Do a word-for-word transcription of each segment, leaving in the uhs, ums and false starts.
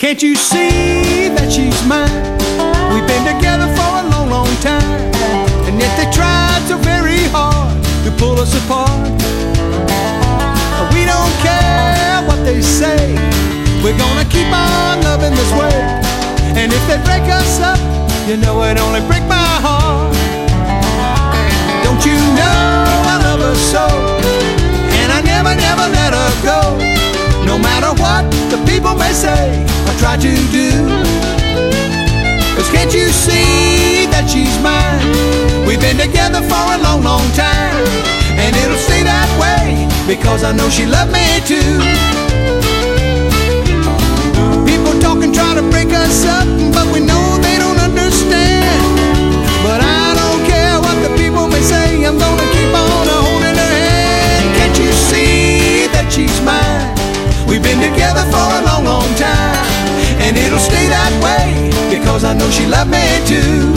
Can't you see that she's mine? We've been together for a long, long time, and yet they tried so very hard to pull us apart. We don't care what they say, we're gonna keep on loving this way. And if they break us up, you know it only break my heart. Don't you know I love her so, and I never, never let her go. No matter what the people may say, I try to do. Cause can't you see that she's mine? We've been together for a long, long time, and it'll stay that way, because I know she loved me too. People talking, try to break us up, but we know they don't understand. But I don't care what the people may say, I'm gonna keep on holding her hand. Can't you see that she's mine? We've been together for a long, long time, and it'll stay that way, because I know she loved me too.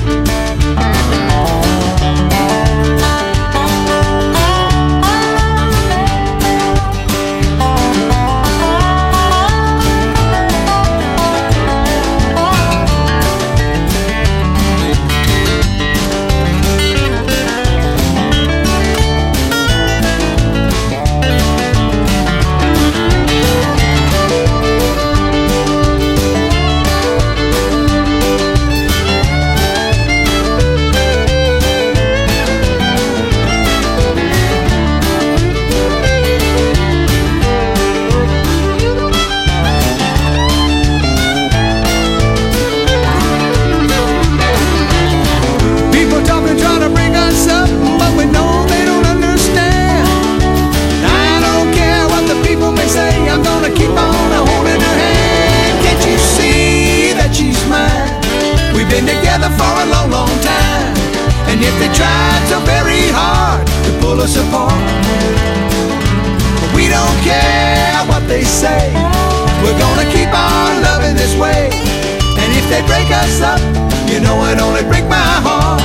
Been together for a long, long time, and yet they tried so very hard to pull us apart. But we don't care what they say, we're gonna keep on loving this way. And if they break us up, you know it only break my heart.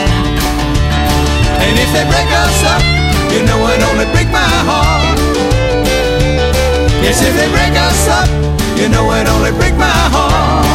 And if they break us up, you know it only break my heart. Yes, if they break us up, you know it only break my heart.